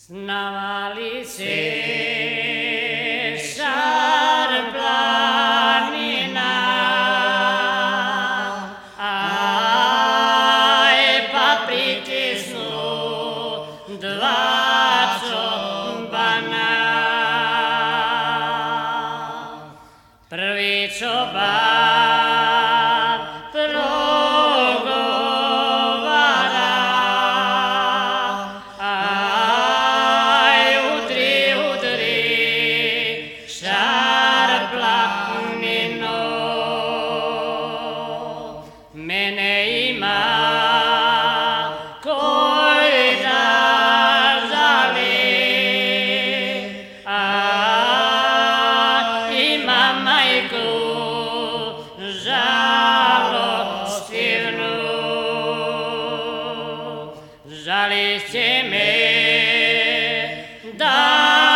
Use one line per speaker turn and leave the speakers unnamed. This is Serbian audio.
Navali se šar planina, aj pa pritisnu dva čobana. Prvi čoban progovara, aj udri šar planino. Mene ima koji da žali, a ima majku žalostivnu. Žali će me da